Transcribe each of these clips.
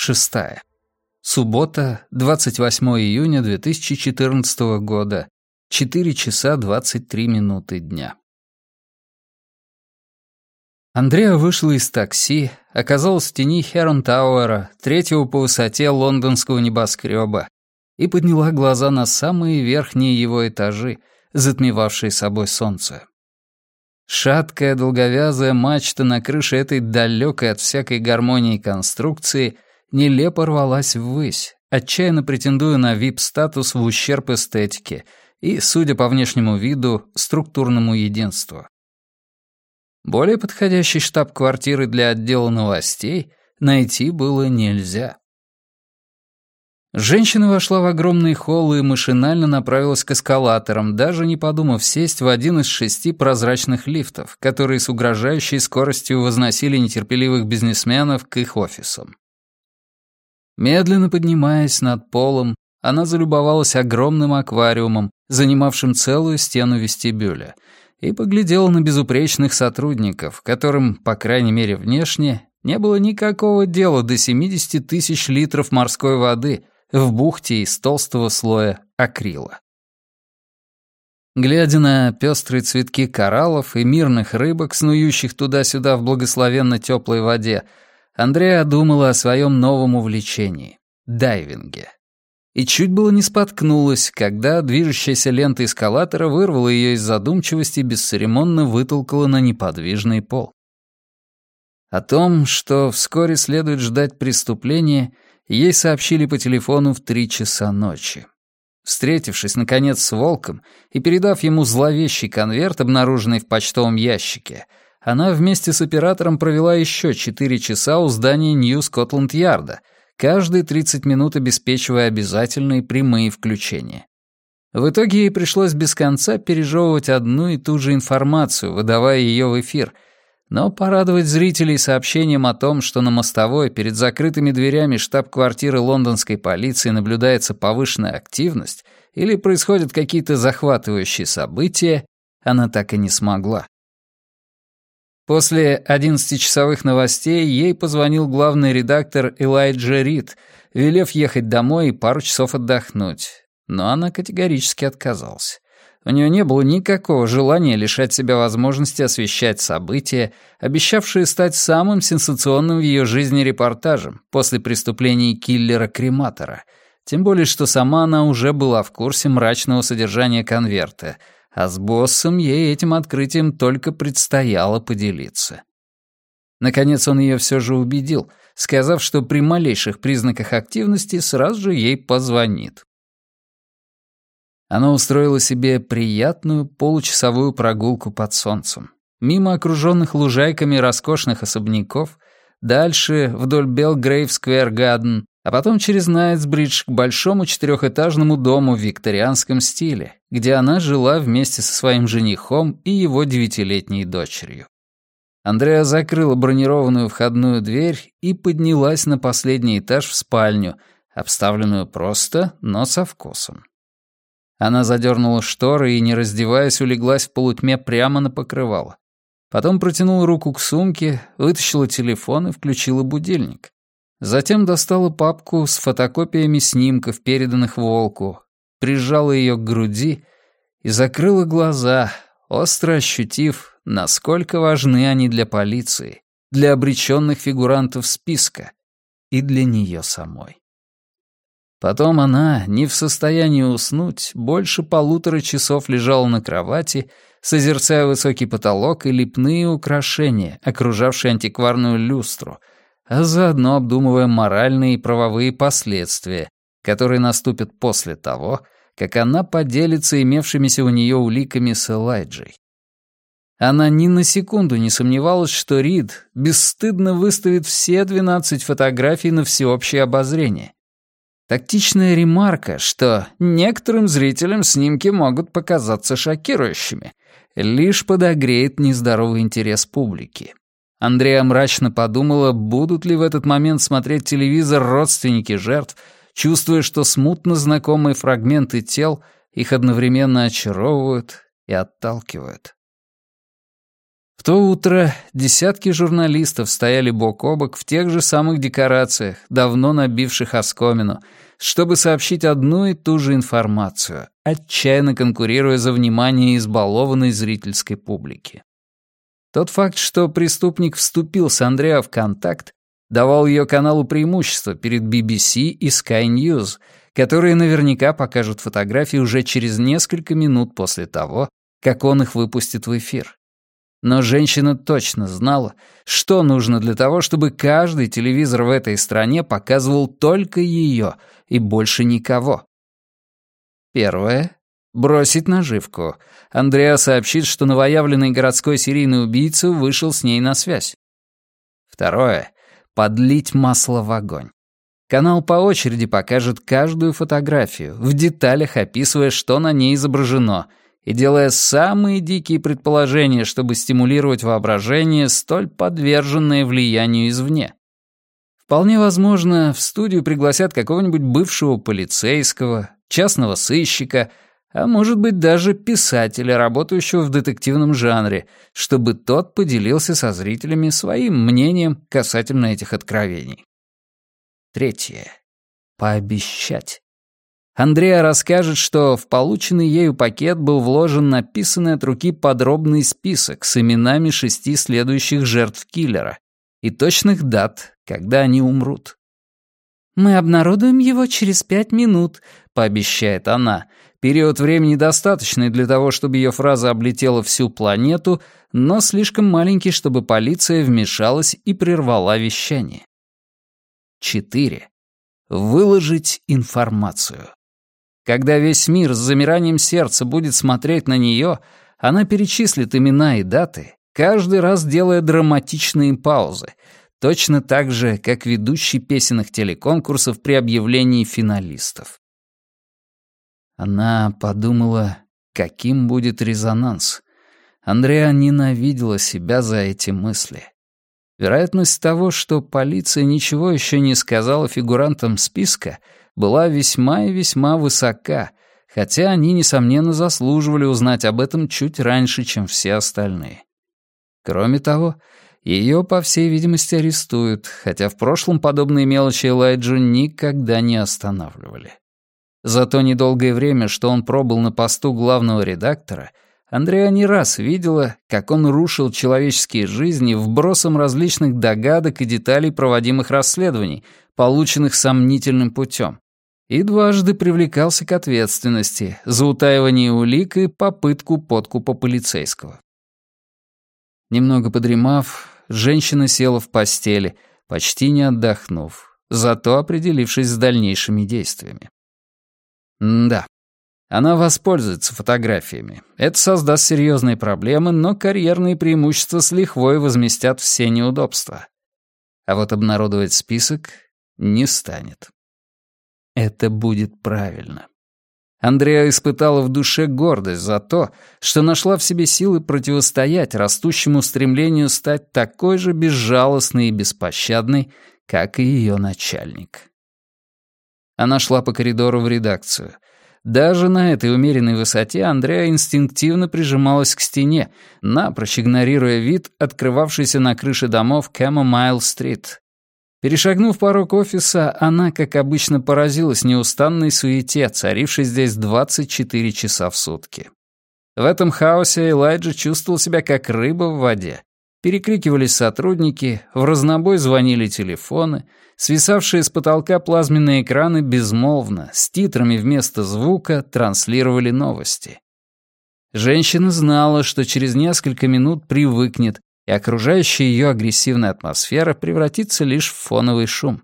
6. Суббота, 28 июня 2014 года, 4 часа 23 минуты дня. Андреа вышла из такси, оказалась в тени Херон Тауэра, третьего по высоте лондонского небоскреба, и подняла глаза на самые верхние его этажи, затмевавшие собой солнце. Шаткая долговязая мачта на крыше этой далекой от всякой гармонии конструкции нелепо рвалась ввысь, отчаянно претендуя на вип-статус в ущерб эстетике и, судя по внешнему виду, структурному единству. Более подходящей штаб-квартиры для отдела новостей найти было нельзя. Женщина вошла в огромный холл и машинально направилась к эскалаторам, даже не подумав сесть в один из 6 прозрачных лифтов, которые с угрожающей скоростью возносили нетерпеливых бизнесменов к их офисам. Медленно поднимаясь над полом, она залюбовалась огромным аквариумом, занимавшим целую стену вестибюля, и поглядела на безупречных сотрудников, которым, по крайней мере внешне, не было никакого дела до 70 тысяч литров морской воды в бухте из толстого слоя акрила. Глядя на пестрые цветки кораллов и мирных рыбок, снующих туда-сюда в благословенно теплой воде, Андреа думала о своем новом увлечении — дайвинге. И чуть было не споткнулась, когда движущаяся лента эскалатора вырвала ее из задумчивости и бесцеремонно вытолкала на неподвижный пол. О том, что вскоре следует ждать преступления, ей сообщили по телефону в 3 часа ночи. Встретившись, наконец, с Волком и передав ему зловещий конверт, обнаруженный в почтовом ящике, она вместе с оператором провела еще 4 часа у здания Нью-Скотланд-Ярда, каждые 30 минут обеспечивая обязательные прямые включения. В итоге ей пришлось без конца пережевывать одну и ту же информацию, выдавая ее в эфир, но порадовать зрителей сообщением о том, что на мостовой перед закрытыми дверями штаб-квартиры лондонской полиции наблюдается повышенная активность или происходят какие-то захватывающие события, она так и не смогла. После 11-часовых новостей ей позвонил главный редактор Элайджа Рид, велев ехать домой и пару часов отдохнуть. Но она категорически отказалась. У нее не было никакого желания лишать себя возможности освещать события, обещавшие стать самым сенсационным в ее жизни репортажем после преступлений киллера-крематора, тем более что сама она уже была в курсе мрачного содержания конверта, а с боссом ей этим открытием только предстояло поделиться. Наконец он ее все же убедил, сказав, что при малейших признаках активности сразу же ей позвонит. Она устроила себе приятную получасовую прогулку под солнцем, мимо окруженных лужайками роскошных особняков, дальше вдоль Белгрейв-сквер-гарден, а потом через Найтсбридж к большому 4-этажному дому в викторианском стиле, где она жила вместе со своим женихом и его 9-летней дочерью. Андреа закрыла бронированную входную дверь и поднялась на последний этаж в спальню, обставленную просто, но со вкусом. Она задернула шторы и, не раздеваясь, улеглась в полутьме прямо на покрывало. Потом протянула руку к сумке, вытащила телефон и включила будильник. Затем достала папку с фотокопиями снимков, переданных Волку, прижала ее к груди и закрыла глаза, остро ощутив, насколько важны они для полиции, для обреченных фигурантов списка и для нее самой. Потом она, не в состоянии уснуть, больше 1,5 часов лежала на кровати, созерцая высокий потолок и лепные украшения, окружавшие антикварную люстру, а заодно обдумывая моральные и правовые последствия, которые наступят после того, как она поделится имевшимися у нее уликами с Элайджей. Она ни на секунду не сомневалась, что Рид бесстыдно выставит все 12 фотографий на всеобщее обозрение. Тактичная ремарка, что некоторым зрителям снимки могут показаться шокирующими, лишь подогреет нездоровый интерес публики. Андреа мрачно подумала, будут ли в этот момент смотреть телевизор родственники жертв, чувствуя, что смутно знакомые фрагменты тел их одновременно очаровывают и отталкивают. В то утро десятки журналистов стояли бок о бок в тех же самых декорациях, давно набивших оскомину, чтобы сообщить одну и ту же информацию, отчаянно конкурируя за внимание избалованной зрительской публики. Тот факт, что преступник вступил с Андреа в контакт, давал ее каналу преимущество перед BBC и Sky News, которые наверняка покажут фотографии уже через несколько минут после того, как он их выпустит в эфир. Но женщина точно знала, что нужно для того, чтобы каждый телевизор в этой стране показывал только ее и больше никого. Первое. Бросить наживку. Андреа сообщит, что новоявленный городской серийный убийца вышел с ней на связь. Второе. Подлить масло в огонь. Канал по очереди покажет каждую фотографию, в деталях описывая, что на ней изображено, и делая самые дикие предположения, чтобы стимулировать воображение, столь подверженное влиянию извне. Вполне возможно, в студию пригласят какого-нибудь бывшего полицейского, частного сыщика, а может быть даже писателя, работающего в детективном жанре, чтобы тот поделился со зрителями своим мнением касательно этих откровений. Третье. Пообещать. Андреа расскажет, что в полученный ею пакет был вложен написанный от руки подробный список с именами 6 следующих жертв киллера и точных дат, когда они умрут. «Мы обнародуем его через 5 минут», — пообещает она. Период времени достаточный для того, чтобы ее фраза облетела всю планету, но слишком маленький, чтобы полиция вмешалась и прервала вещание. 4. Выложить информацию. Когда весь мир с замиранием сердца будет смотреть на нее, она перечислит имена и даты, каждый раз делая драматичные паузы, точно так же, как ведущий песенных телеконкурсов при объявлении финалистов. Она подумала, каким будет резонанс. Андреа ненавидела себя за эти мысли. Вероятность того, что полиция ничего еще не сказала фигурантам списка, была весьма и весьма высока, хотя они, несомненно, заслуживали узнать об этом чуть раньше, чем все остальные. Кроме того, ее, по всей видимости, арестуют, хотя в прошлом подобные мелочи Элайджу никогда не останавливали. За то недолгое время, что он пробыл на посту главного редактора, Андреа не раз видела, как он рушил человеческие жизни вбросом различных догадок и деталей проводимых расследований, полученных сомнительным путем, и дважды привлекался к ответственности за утаивание улик и попытку подкупа полицейского. Немного подремав, женщина села в постели, почти не отдохнув, зато определившись с дальнейшими действиями. Да, она воспользуется фотографиями. Это создаст серьезные проблемы, но карьерные преимущества с лихвой возместят все неудобства. А вот обнародовать список не станет. Это будет правильно. Андреа испытала в душе гордость за то, что нашла в себе силы противостоять растущему стремлению стать такой же безжалостной и беспощадной, как и ее начальник. Она шла по коридору в редакцию. Даже на этой умеренной высоте Андреа инстинктивно прижималась к стене, напрочь игнорируя вид, открывавшийся на крыше домов Кэмомайл-стрит. Перешагнув порог офиса, она, как обычно, поразилась неустанной суете, царившей здесь 24 часа в сутки. В этом хаосе Элайджа чувствовал себя как рыба в воде. Перекрикивались сотрудники, в разнобой звонили телефоны, свисавшие с потолка плазменные экраны безмолвно, с титрами вместо звука, транслировали новости. Женщина знала, что через несколько минут привыкнет, и окружающая ее агрессивная атмосфера превратится лишь в фоновый шум.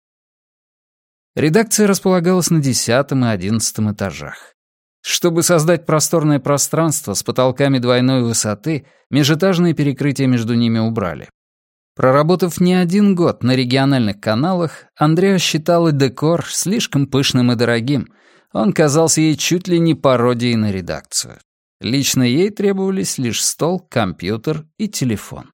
Редакция располагалась на 10-м и 11-м этажах. Чтобы создать просторное пространство с потолками двойной высоты, межэтажные перекрытия между ними убрали. Проработав не один год на региональных каналах, Андреа считала декор слишком пышным и дорогим. Он казался ей чуть ли не пародией на редакцию. Лично ей требовались лишь стол, компьютер и телефон.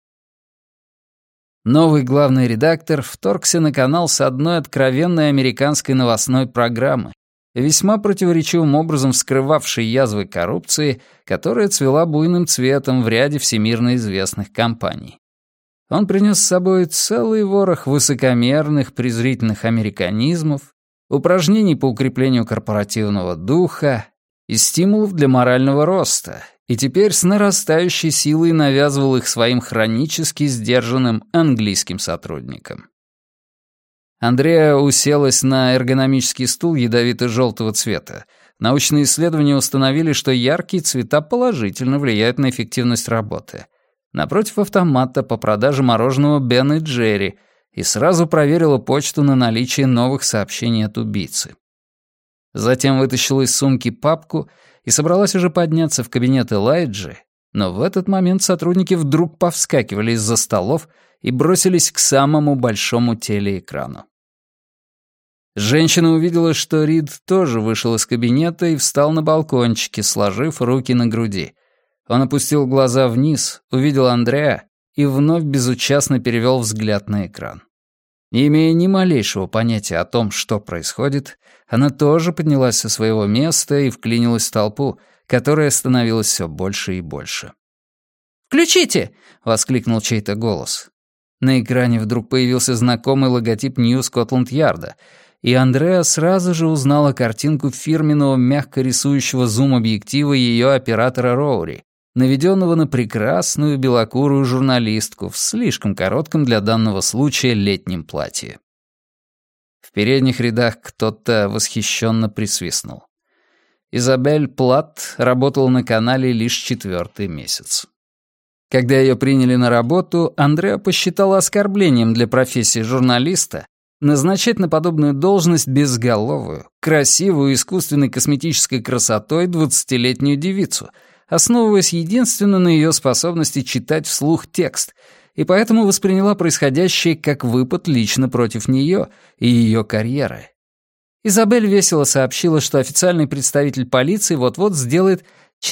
Новый главный редактор вторгся на канал с одной откровенной американской новостной программы, весьма противоречивым образом вскрывавший язвы коррупции, которая цвела буйным цветом в ряде всемирно известных компаний. Он принес с собой целый ворох высокомерных, презрительных американизмов, упражнений по укреплению корпоративного духа и стимулов для морального роста, и теперь с нарастающей силой навязывал их своим хронически сдержанным английским сотрудникам. Андреа уселась на эргономический стул ядовито-желтого цвета. Научные исследования установили, что яркие цвета положительно влияют на эффективность работы. Напротив автомата по продаже мороженого Бен и Джерри, и сразу проверила почту на наличие новых сообщений от убийцы. Затем вытащила из сумки папку и собралась уже подняться в кабинет Элайджи, но в этот момент сотрудники вдруг повскакивали из-за столов и бросились к самому большому телеэкрану. Женщина увидела, что Рид тоже вышел из кабинета и встал на балкончике, сложив руки на груди. Он опустил глаза вниз, увидел Андреа и вновь безучастно перевел взгляд на экран. Не имея ни малейшего понятия о том, что происходит, она тоже поднялась со своего места и вклинилась в толпу, которая становилась все больше и больше. «Включите!» — воскликнул чей-то голос. На экране вдруг появился знакомый логотип Нью-Скотланд-Ярда, и Андреа сразу же узнала картинку фирменного мягко рисующего зум-объектива ее оператора Роури, наведенного на прекрасную белокурую журналистку в слишком коротком для данного случая летнем платье. В передних рядах кто-то восхищенно присвистнул. Изабель Платт работала на канале лишь 4-й месяц. Когда ее приняли на работу, Андреа посчитала оскорблением для профессии журналиста назначать на подобную должность безголовую, красивую искусственной косметической красотой 20-летнюю девицу, основываясь единственно на ее способности читать вслух текст, и поэтому восприняла происходящее как выпад лично против нее и ее карьеры. Изабель весело сообщила, что официальный представитель полиции вот-вот сделает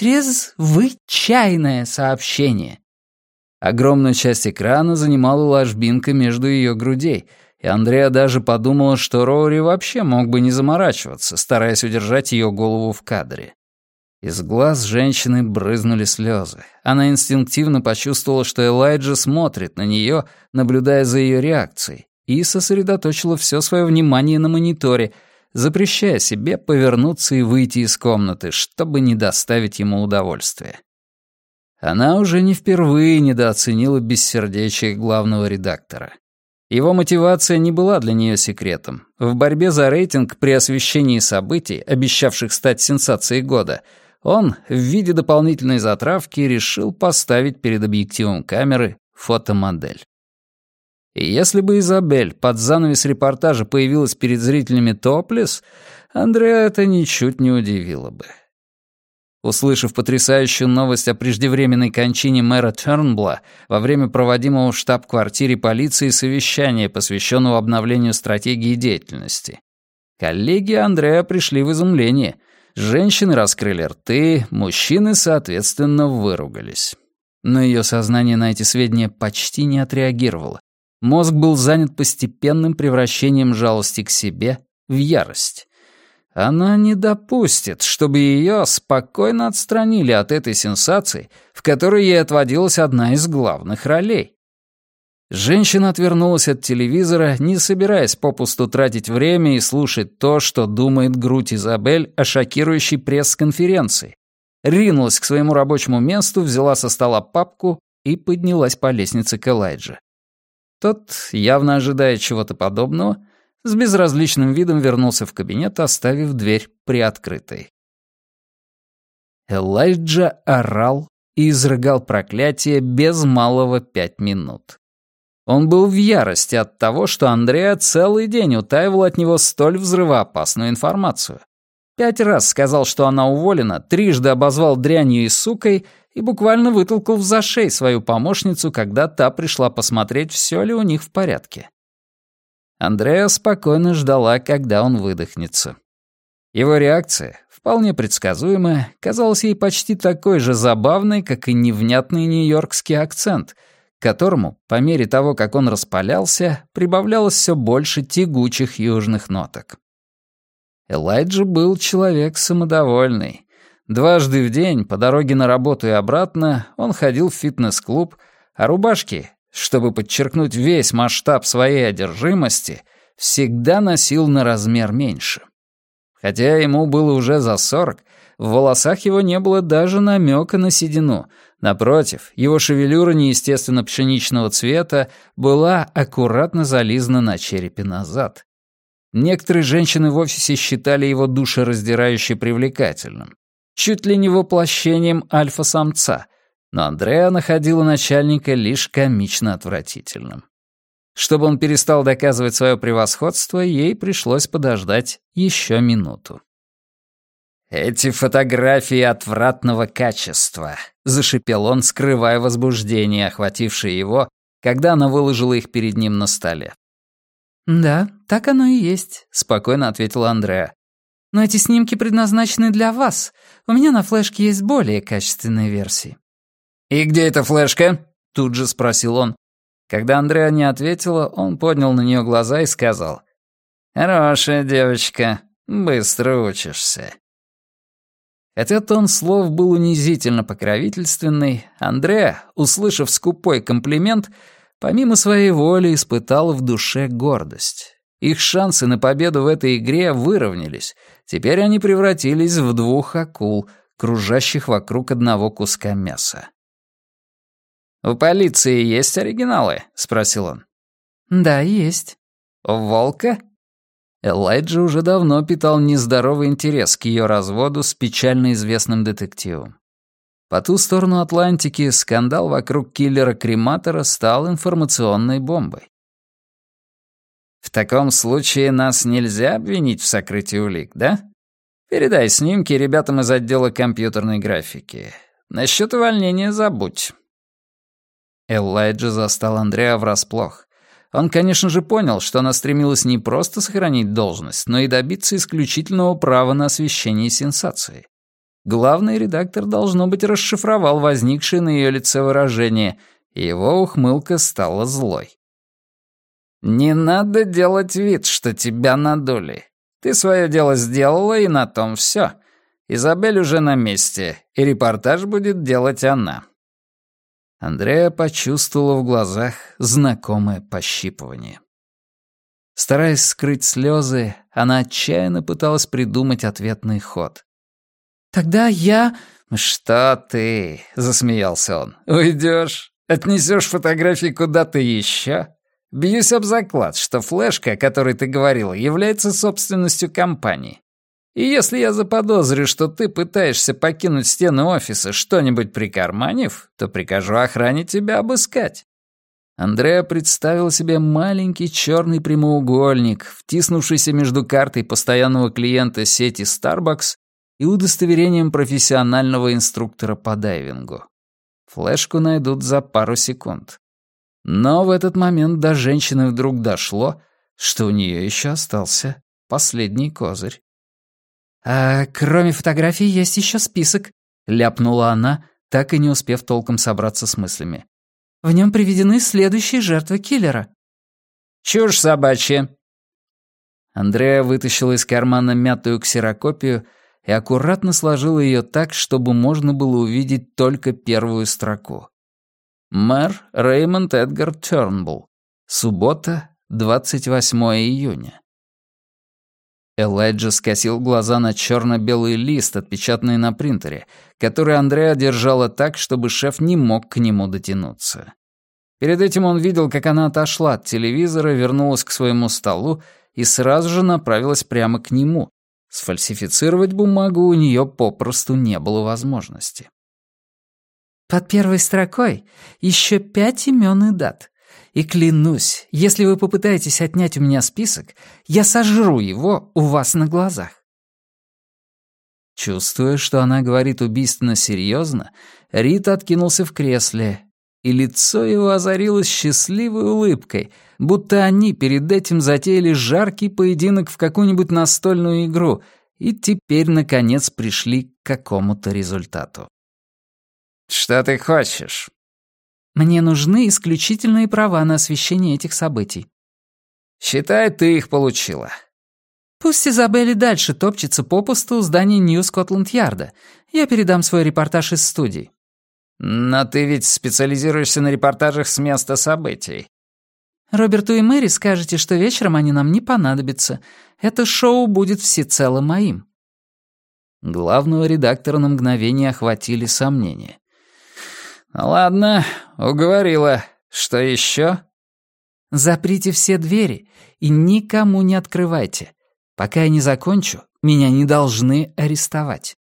чрезвычайное сообщение. Огромную часть экрана занимала ложбинка между ее грудей, и Андреа даже подумала, что Роури вообще мог бы не заморачиваться, стараясь удержать ее голову в кадре. Из глаз женщины брызнули слезы. Она инстинктивно почувствовала, что Элайджа смотрит на нее, наблюдая за ее реакцией, и сосредоточила все свое внимание на мониторе, запрещая себе повернуться и выйти из комнаты, чтобы не доставить ему удовольствия. Она уже не впервые недооценила бессердечие главного редактора. Его мотивация не была для нее секретом. В борьбе за рейтинг при освещении событий, обещавших стать сенсацией года, он, в виде дополнительной затравки, решил поставить перед объективом камеры фотомодель. И если бы Изабель под занавес репортажа появилась перед зрителями топлес, Андреа это ничуть не удивило бы. Услышав потрясающую новость о преждевременной кончине мэра Тернбла во время проводимого в штаб-квартире полиции совещания, посвященного обновлению стратегии деятельности, коллеги Андреа пришли в изумление. Женщины раскрыли рты, мужчины, соответственно, выругались. Но ее сознание на эти сведения почти не отреагировало. Мозг был занят постепенным превращением жалости к себе в ярость. Она не допустит, чтобы ее спокойно отстранили от этой сенсации, в которой ей отводилась одна из главных ролей. Женщина отвернулась от телевизора, не собираясь попусту тратить время и слушать то, что думает грудь Изабель о шокирующей пресс-конференции. Ринулась к своему рабочему месту, взяла со стола папку и поднялась по лестнице к Элайджи. Тот, явно ожидая чего-то подобного, с безразличным видом вернулся в кабинет, оставив дверь приоткрытой. Элайджа орал и изрыгал проклятие без малого 5 минут. Он был в ярости от того, что Андреа целый день утаивал от него столь взрывоопасную информацию. 5 раз сказал, что она уволена, 3 обозвал дрянью и сукой и буквально вытолкал в зашей свою помощницу, когда та пришла посмотреть, все ли у них в порядке. Андреа спокойно ждала, когда он выдохнется. Его реакция, вполне предсказуемая, казалась ей почти такой же забавной, как и невнятный нью-йоркский акцент, к которому, по мере того, как он распалялся, прибавлялось все больше тягучих южных ноток. Элайджа был человек самодовольный. Дважды в день, по дороге на работу и обратно, он ходил в фитнес-клуб, а рубашки, чтобы подчеркнуть весь масштаб своей одержимости, всегда носил на размер меньше. Хотя ему было уже за 40, в волосах его не было даже намека на седину. Напротив, его шевелюра неестественно пшеничного цвета была аккуратно зализана на черепе назад. Некоторые женщины в офисе считали его душераздирающе привлекательным, чуть ли не воплощением альфа-самца, но Андреа находила начальника лишь комично отвратительным. Чтобы он перестал доказывать свое превосходство, ей пришлось подождать еще минуту. «Эти фотографии отвратного качества», — зашипел он, скрывая возбуждение, охватившее его, когда она выложила их перед ним на столе. «Да, так оно и есть», — спокойно ответила Андреа. «Но эти снимки предназначены для вас. У меня на флешке есть более качественные версии». «И где эта флешка?» — тут же спросил он. Когда Андреа не ответила, он поднял на нее глаза и сказал: «Хорошая девочка, быстро учишься». Хотя тон слов был унизительно покровительственный, Андреа, услышав скупой комплимент, помимо своей воли испытала в душе гордость. Их шансы на победу в этой игре выровнялись. Теперь они превратились в двух акул, кружащих вокруг одного куска мяса. «У полиции есть оригиналы?» — спросил он. «Да, есть». «У Волка?» Элайджа уже давно питал нездоровый интерес к ее разводу с печально известным детективом. По ту сторону Атлантики скандал вокруг киллера-крематора стал информационной бомбой. «В таком случае нас нельзя обвинить в сокрытии улик, да? Передай снимки ребятам из отдела компьютерной графики. Насчет увольнения забудь». Элайджа застал Андреа врасплох. Он, конечно же, понял, что она стремилась не просто сохранить должность, но и добиться исключительного права на освещение сенсации. Главный редактор, должно быть, расшифровал возникшее на ее лице выражение, и его ухмылка стала злой. «Не надо делать вид, что тебя надули. Ты свое дело сделала, и на том все. Изабель уже на месте, и репортаж будет делать она». Андреа почувствовала в глазах знакомое пощипывание. Стараясь скрыть слезы, она отчаянно пыталась придумать ответный ход. «Тогда я...» «Что ты?» — засмеялся он. «Уйдешь? Отнесешь фотографии куда-то еще? Бьюсь об заклад, что флешка, о которой ты говорила, является собственностью компании. И если я заподозрю, что ты пытаешься покинуть стены офиса, что-нибудь прикарманив, то прикажу охране тебя обыскать». Андреа представил себе маленький черный прямоугольник, втиснувшийся между картой постоянного клиента сети Starbucks и удостоверением профессионального инструктора по дайвингу. Флешку найдут за пару секунд. Но в этот момент до женщины вдруг дошло, что у нее еще остался последний козырь. «А кроме фотографий есть еще список», — ляпнула она, так и не успев толком собраться с мыслями. «В нем приведены следующие жертвы киллера». «Чушь собачья». Андреа вытащила из кармана мятую ксерокопию и аккуратно сложила ее так, чтобы можно было увидеть только первую строку. Мэр Реймонд Эдгар Тёрнбулл. Суббота, 28 июня. Элайджа скосил глаза на черно-белый лист, отпечатанный на принтере, который Андреа держала так, чтобы шеф не мог к нему дотянуться. Перед этим он видел, как она отошла от телевизора, вернулась к своему столу и сразу же направилась прямо к нему. Сфальсифицировать бумагу у нее попросту не было возможности. «Под первой строкой еще 5 имен и дат. И клянусь, если вы попытаетесь отнять у меня список, я сожру его у вас на глазах». Чувствуя, что она говорит убийственно серьезно, Рид откинулся в кресле, и лицо его озарилось счастливой улыбкой, будто они перед этим затеяли жаркий поединок в какую-нибудь настольную игру и теперь, наконец, пришли к какому-то результату. «Что ты хочешь?» «Мне нужны исключительные права на освещение этих событий». «Считай, ты их получила». Пусть Изабель и дальше топчется попусту у здания Нью-Скотланд-Ярда. Я передам свой репортаж из студии». «Но ты ведь специализируешься на репортажах с места событий». «Роберту и Мэри скажете, что вечером они нам не понадобятся. Это шоу будет всецело моим». Главного редактора на мгновение охватили сомнения. «Ну ладно, уговорила. Что еще?» «Заприте все двери и никому не открывайте. Пока я не закончу, меня не должны арестовать».